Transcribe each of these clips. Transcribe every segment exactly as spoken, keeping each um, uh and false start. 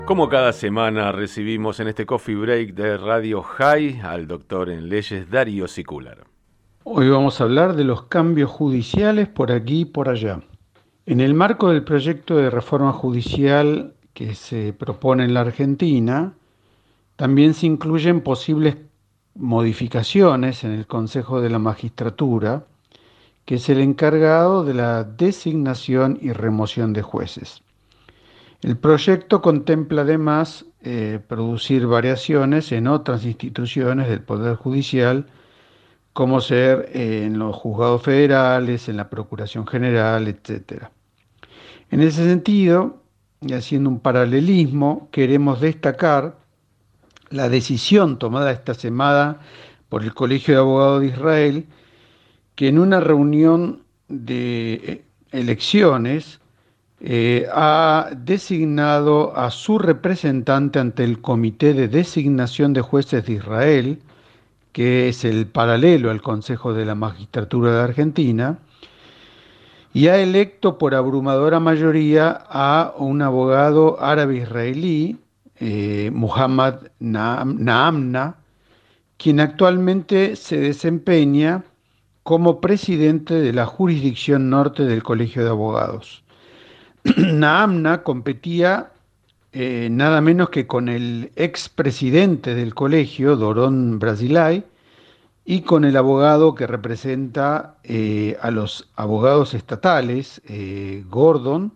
Como cada semana recibimos en este Coffee Break de Radio High al doctor en leyes Darío Sicular. Hoy vamos a hablar de los cambios judiciales por aquí y por allá. En el marco del proyecto de reforma judicial que se propone en la Argentina, también se incluyen posibles modificaciones en el Consejo de la Magistratura, que es el encargado de la designación y remoción de jueces. El proyecto contempla además eh, producir variaciones en otras instituciones del Poder Judicial, como ser eh, en los juzgados federales, en la Procuración General, etcétera. En ese sentido, y haciendo un paralelismo, queremos destacar la decisión tomada esta semana por el Colegio de Abogados de Israel, que en una reunión de elecciones eh, ha designado a su representante ante el Comité de Designación de Jueces de Israel, que es el paralelo al Consejo de la Magistratura de Argentina, y ha electo por abrumadora mayoría a un abogado árabe-israelí, eh, Muhammad Naamna, quien actualmente se desempeña como presidente de la jurisdicción norte del Colegio de Abogados. Naamna competía eh, nada menos que con el expresidente del colegio, Doron Brasilay, y con el abogado que representa eh, a los abogados estatales, eh, Gordon.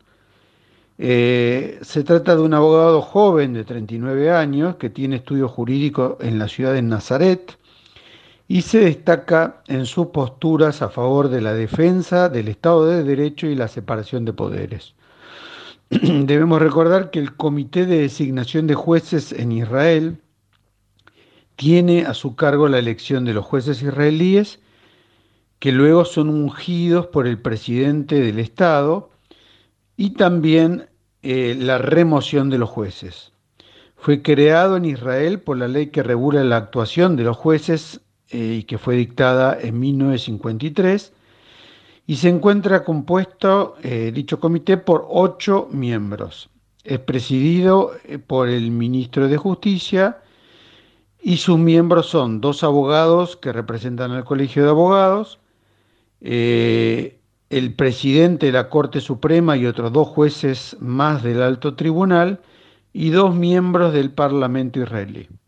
Eh, se trata de un abogado joven de treinta y nueve años que tiene estudios jurídicos en la ciudad de Nazaret y se destaca en sus posturas a favor de la defensa del Estado de Derecho y la separación de poderes. Debemos recordar que el Comité de Designación de Jueces en Israel tiene a su cargo la elección de los jueces israelíes, que luego son ungidos por el presidente del Estado, y también eh, la remoción de los jueces. Fue creado en Israel por la ley que regula la actuación de los jueces eh, y que fue dictada en mil novecientos cincuenta y tres, y se encuentra compuesto eh, dicho comité por ocho miembros. Es presidido eh, por el ministro de Justicia, y sus miembros son dos abogados que representan al Colegio de Abogados, eh, el presidente de la Corte Suprema y otros dos jueces más del Alto Tribunal, y dos miembros del Parlamento israelí.